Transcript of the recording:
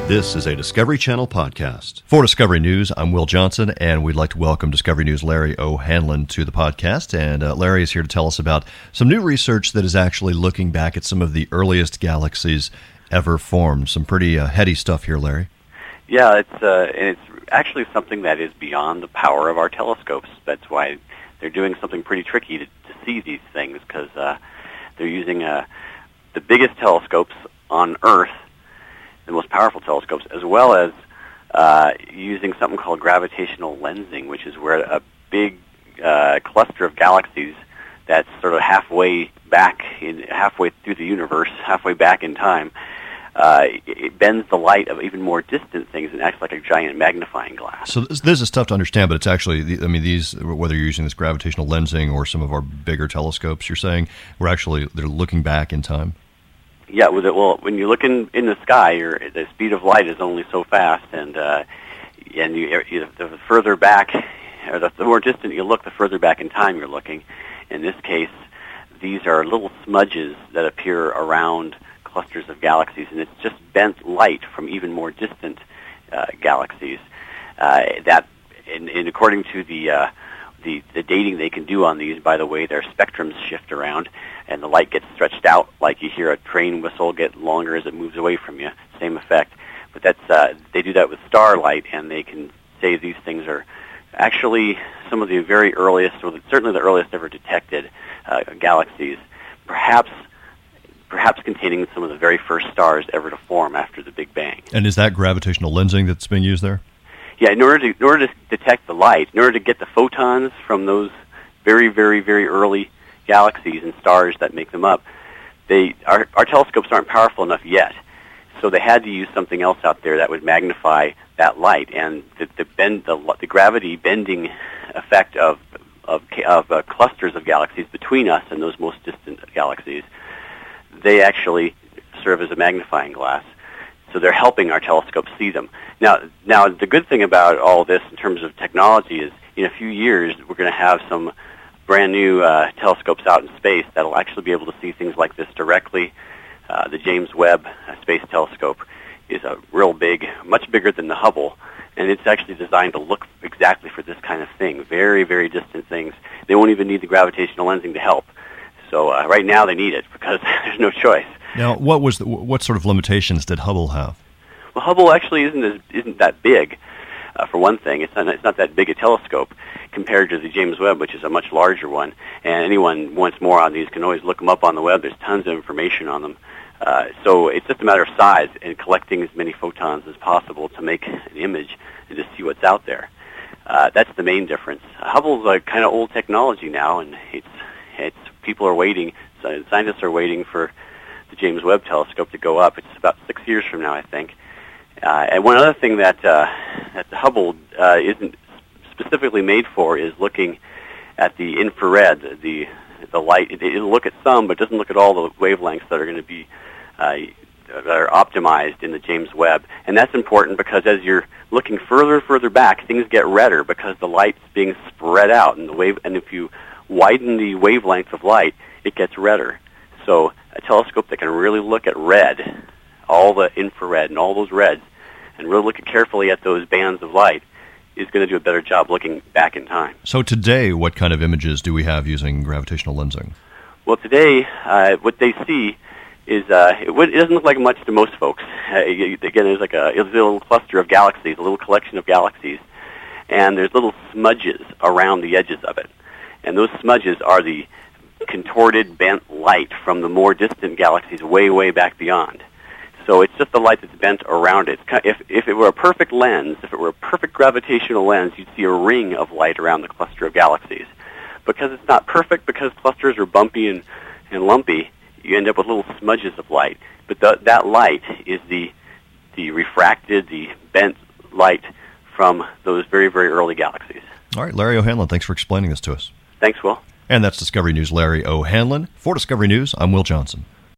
This is a Discovery Channel podcast. For Discovery News, I'm Will Johnson, and we'd like to welcome Discovery News' Larry O'Hanlon to the podcast. And Larry is here to tell us about some new research that is actually looking back at some of the earliest galaxies ever formed. Some pretty heady stuff here, Larry. Yeah, it's actually something that is beyond the power of our telescopes. That's why they're doing something pretty tricky to see these things, because they're using the biggest telescopes on Earth, the most powerful telescopes, as well as using something called gravitational lensing, which is where a big cluster of galaxies that's sort of halfway through the universe, halfway back in time, it bends the light of even more distant things and acts like a giant magnifying glass. So this is tough to understand, but it's actually, these, whether you're using this gravitational lensing or some of our bigger telescopes, you're saying they're looking back in time? Yeah, when you look in the sky, the speed of light is only so fast, and the further back, or the more distant you look, the further back in time you're looking. In this case, these are little smudges that appear around clusters of galaxies, and it's just bent light from even more distant galaxies. And according to the dating they can do on these, by the way, their spectrums shift around, and the light gets stretched out like you hear a train whistle get longer as it moves away from you. Same effect. But they do that with starlight, and they can say these things are actually some of the very earliest, or certainly the earliest ever detected galaxies, perhaps containing some of the very first stars ever to form after the Big Bang. And is that gravitational lensing that's being used there? Yeah, in order to detect the light, in order to get the photons from those very, very, very early galaxies and stars that make them up, our telescopes aren't powerful enough yet. So they had to use something else out there that would magnify that light, and the gravity bending effect of clusters of galaxies between us and those most distant galaxies, they actually serve as a magnifying glass. So they're helping our telescopes see them. Now, the good thing about all this in terms of technology is in a few years we're going to have some brand new telescopes out in space that'll actually be able to see things like this directly. The James Webb Space Telescope is a real big, much bigger than the Hubble, and it's actually designed to look exactly for this kind of thing, very, very distant things. They won't even need the gravitational lensing to help. So right now they need it because there's no choice. Now, what sort of limitations did Hubble have? Well, Hubble actually isn't that big. For one thing, it's not that big a telescope compared to the James Webb, which is a much larger one. And anyone who wants more on these can always look them up on the web. There's tons of information on them. So it's just a matter of size and collecting as many photons as possible to make an image and to see what's out there. That's the main difference. Hubble's a kind of old technology now, and it's people are waiting. Scientists are waiting for the James Webb Telescope to go up. It's about 6 years from now, I think. And one other thing that the Hubble isn't specifically made for is looking at the infrared, the light. It'll look at some, but doesn't look at all the wavelengths that are going to be that are optimized in the James Webb. And that's important because as you're looking further and further back, things get redder because the light's being spread out, and if you widen the wavelength of light, it gets redder. So a telescope that can really look at red, all the infrared and all those reds, and really look carefully at those bands of light, is going to do a better job looking back in time. So today, what kind of images do we have using gravitational lensing? Well, today, what they see is it doesn't look like much to most folks. Again, there's a little cluster of galaxies, a little collection of galaxies, and there's little smudges around the edges of it. And those smudges are the contorted, bent light from the more distant galaxies way, way back beyond. So it's just the light that's bent around it. If it were a perfect lens, if it were a perfect gravitational lens, you'd see a ring of light around the cluster of galaxies. Because it's not perfect, because clusters are bumpy and lumpy, you end up with little smudges of light. But that light is the refracted, the bent light from those very, very early galaxies. All right, Larry O'Hanlon, thanks for explaining this to us. Thanks, Will. And that's Discovery News' Larry O'Hanlon. For Discovery News, I'm Will Johnson.